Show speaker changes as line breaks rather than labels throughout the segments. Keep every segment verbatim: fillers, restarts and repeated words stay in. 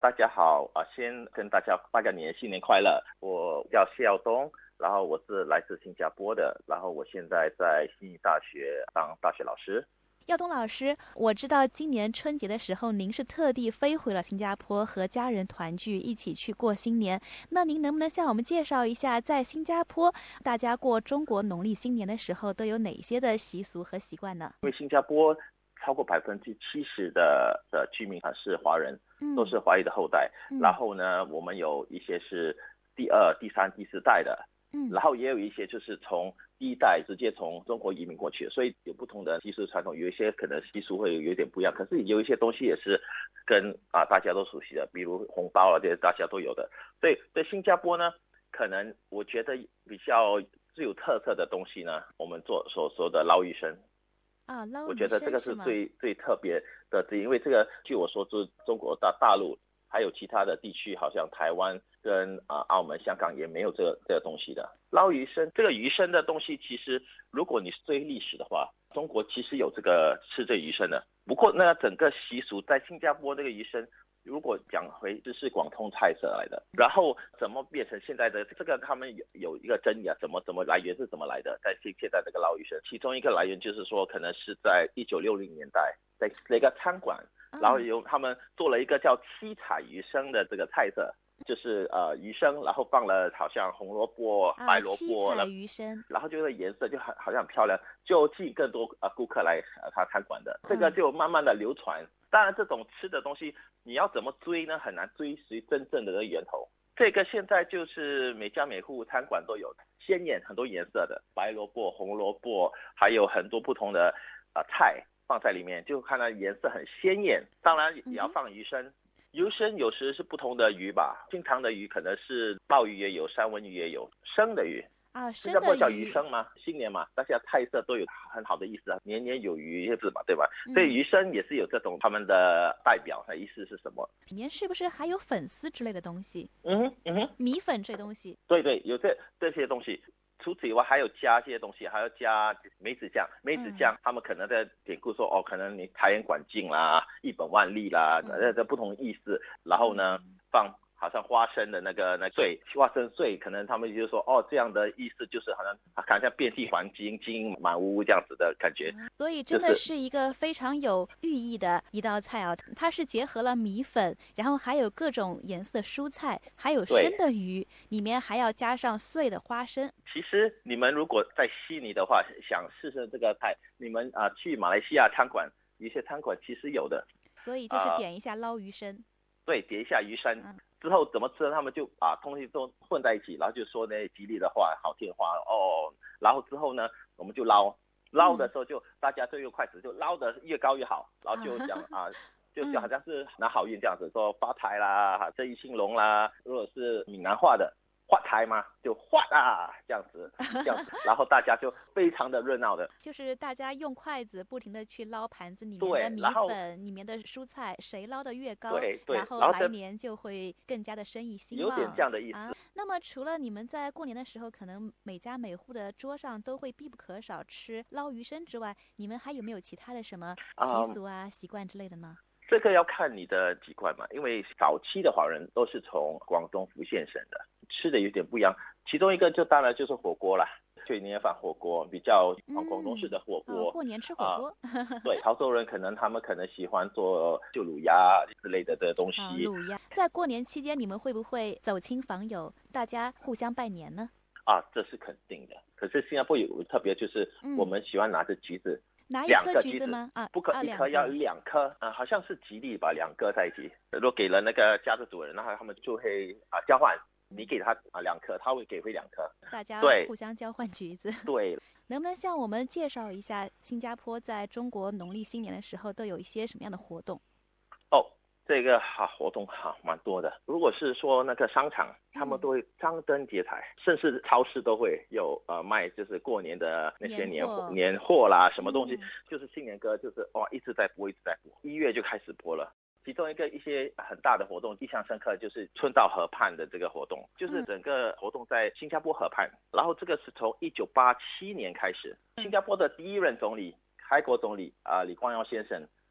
大家好啊，先跟大家拜个年，新年快乐。我叫谢耀东，然后我是来自新加坡的，然后我现在在悉尼大学当大学老师。
耀东老师，我知道今年春节的时候，您是特地飞回了新加坡和家人团聚，一起去过新年。那您能不能向我们介绍一下，在新加坡大家过中国农历新年的时候都有哪些的习俗和习惯呢？
因为新加坡超过百分之七十的的居民啊是华人，都是华裔的后代。
嗯、
然后呢，我们有一些是第二、第三、第四代的。
嗯，
然后也有一些就是从第一代直接从中国移民过去，所以有不同的习俗传统，有一些可能习俗会有点不一样，可是有一些东西也是跟啊大家都熟悉的，比如红包啊这些大家都有的。所以在新加坡呢，可能我觉得比较最有特色的东西呢，我们做所说的捞鱼生。
啊，捞鱼生，
我觉得这个是最最特别的，因为这个据我说，就是中国大大陆还有其他的地区，好像台湾跟啊、呃、澳门、香港也没有这个这个东西的。捞鱼生，这个鱼生的东西，其实如果你是追历史的话，中国其实有这个吃这鱼生的。不过那整个习俗在新加坡这个鱼生，如果讲回这是广东菜色来的，然后怎么变成现在的这个，他们有有一个争议啊，怎么怎么来源是怎么来的？在现现在这个捞鱼生，其中一个来源就是说，可能是在一九六零年代，在那个餐馆。然后有他们做了一个叫七彩鱼生的这个菜色，就是呃鱼生，然后放了好像红萝卜、白萝卜了，
七彩鱼生，
然后就个颜色就很好像很漂亮，就吸引更多呃顾客来呃他餐馆的，这个就慢慢的流传。当然这种吃的东西你要怎么追呢？很难追随真正的源头。这个现在就是每家每户餐馆都有鲜艳很多颜色的白萝卜、红萝卜，还有很多不同的呃菜。放在里面就看到颜色很鲜艳，当然也要放鱼生。鱼生有时是不同的鱼吧，经常的鱼可能是鲍鱼也有，三文鱼也有，生的鱼
啊，
新加坡叫鱼生吗？新年嘛，大家菜色都有很好的意思啊，年年有余是吧？对吧？嗯、所以鱼生也是有这种他们的代表的意思是什么？
里面是不是还有粉丝之类的东西？
嗯哼嗯哼，
米粉这东西。
对对，有这这些东西。除此以外还有加这些东西，还要加梅子酱。梅子酱、嗯、他们可能在典故说哦，可能你财源广进啦，一本万利啦，这、嗯、不同意思。然后呢，放好像花生的那个那碎，花生碎，可能他们就说哦，这样的意思就是好像好像遍地黄金，金银满屋这样子的感觉。
所以真的是一个非常有寓意的一道菜啊！它是结合了米粉，然后还有各种颜色的蔬菜，还有生的鱼，里面还要加上碎的花生。
其实你们如果在悉尼的话，想试试这个菜，你们啊、呃、去马来西亚餐馆，有些餐馆其实有的。
所以就是点一下捞鱼生。呃、
对，点一下鱼生。嗯之后怎么吃呢？他们就把东西都混在一起，然后就说那吉利的话、好听的话哦。然后之后呢，我们就捞，捞的时候就、嗯、大家就用筷子就捞的越高越好，然后就讲啊，就就好像是拿好运这样子，说发财啦、生意兴隆啦。如果是闽南话的发财嘛，就发啊这样子，这样子，然后大家就非常的热闹的，
就是大家用筷子不停的去捞盘子里面的米粉、里面的蔬菜，谁捞得越高，
对对，
然后来年就会更加的生意兴旺，
有点这样的意思。
啊、那么除了你们在过年的时候，可能每家每户的桌上都会必不可少吃捞鱼生之外，你们还有没有其他的什么习俗啊、嗯、习惯之类的呢？
这个要看你的籍贯嘛，因为早期的华人都是从广东福建省的，吃的有点不一样。其中一个就当然就是火锅啦，就年夜饭火锅比较广东式的火锅、
嗯哦，过年吃火锅、
啊、对，潮州人可能他们可能喜欢做就卤鸭之类的的东西、
哦、卤鸭。在过年期间你们会不会走亲访友，大家互相拜年呢？
啊，这是肯定的。可是新加坡有特别，就是我们喜欢拿着橘子、
嗯、拿一颗橘子吗？啊，
不可、啊、一颗要两颗啊，好像是吉利吧，两颗在一起。如果给了那个家的主人，然后他们就会啊交换，你给他啊两颗，他会给回两颗，
大家互相交换橘子。
对，
能不能向我们介绍一下新加坡在中国农历新年的时候都有一些什么样的活动？
哦。这个好活动好蛮多的。如果是说那个商场，他们都会张灯结彩，嗯、甚至超市都会有呃卖，就是过年的那些年货年货啦，什么东西，嗯、就是新年歌，就是哇一直在播，一直在播，一月就开始播了。其中一个一些很大的活动，印象深刻就是春到河畔的这个活动，就是整个活动在新加坡河畔，然后这个是从一九八七年开始，新加坡的第一任总理开国总理啊、呃、李光耀先生。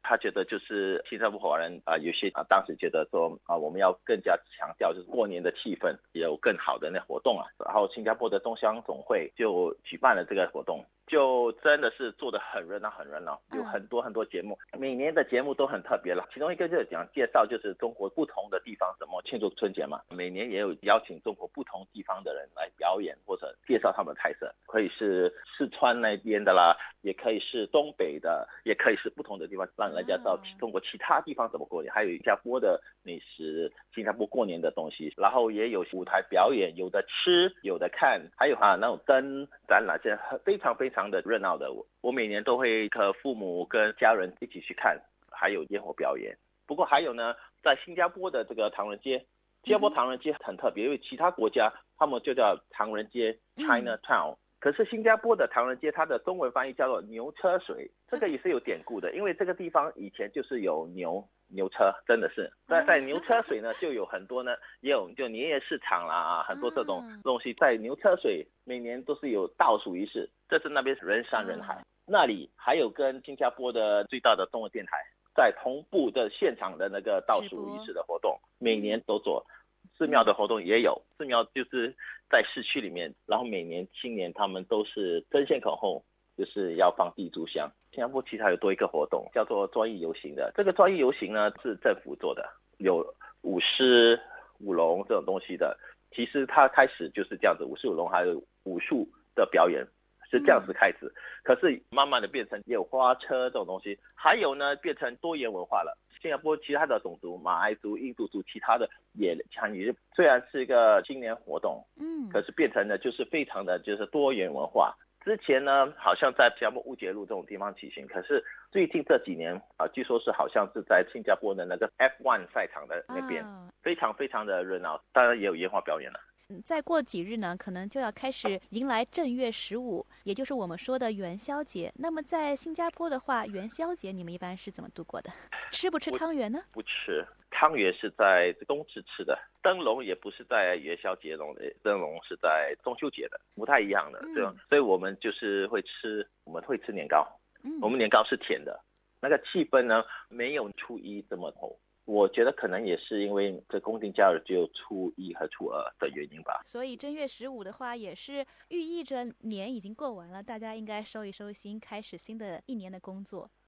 他觉得就是新加坡华人啊、呃，有些啊当时觉得说啊、呃，我们要更加强调就是过年的气氛，有更好的那活动啊。然后新加坡的东乡总会就举办了这个活动，就真的是做得很热闹很热闹，有很多很多节目，每年的节目都很特别了。其中一个就是讲介绍就是中国不同的地方怎么庆祝春节嘛，每年也有邀请中国不同地方的人来表演或者介绍他们的菜色，可以是四川那边的啦，也可以是东北的，也可以是不同的地方，让人家知道中国其他地方怎么过年，还有新加坡的美食，新加坡过年的东西，然后也有舞台表演，有的吃有的看，还有啊那种灯展览，这非常非常的热闹的。我每年都会和父母跟家人一起去看，还有烟火表演。不过还有呢，在新加坡的这个唐人街，新加坡唐人街很特别，因为其他国家他们就叫唐人街 Chinatown，可是新加坡的唐人街，它的中文翻译叫做牛车水，这个也是有典故的，因为这个地方以前就是有牛牛车，真的是在在牛车水呢，就有很多呢，也有就年夜市场啦，很多这种东西在牛车水每年都是有倒数仪式，这是那边人山人海，那里还有跟新加坡的最大的中文电台在同步的现场的那个倒数仪式的活动，每年都做。寺庙的活动也有，寺庙就是在市区里面，然后每年新年他们都是争先恐后，就是要放地珠香。新加坡其实还有多一个活动叫做专业游行的，这个专业游行呢是政府做的，有舞狮舞龙这种东西的，其实它开始就是这样子，舞狮舞龙还有武术的表演是这样子开始，可是慢慢的变成也有花车这种东西，还有呢变成多元文化了。新加坡其他的种族，马来族、印度族，其他的也参与。虽然是一个新年活动，嗯，可是变成了就是非常的就是多元文化。之前呢，好像在新加坡乌节路这种地方举行，可是最近这几年啊，据说是好像是在新加坡的那个 F 一 赛场的那边，哦，非常非常的热闹，当然也有烟花表演了。
再过几日呢，可能就要开始迎来正月十五，也就是我们说的元宵节。那么在新加坡的话，元宵节你们一般是怎么度过的？吃不吃汤圆呢？
不, 不吃，汤圆是在冬至吃的，灯笼也不是在元宵节中的，灯笼是在中秋节的，不太一样的，对吧？嗯，所以我们就是会吃，我们会吃年糕，嗯，我们年糕是甜的，那个气氛呢没有初一这么厚。我觉得可能也是因为这公定假日只有初一和初二的原因吧。
所以正月十五的话，也是寓意着年已经过完了，大家应该收一收心，开始新的一年的工作。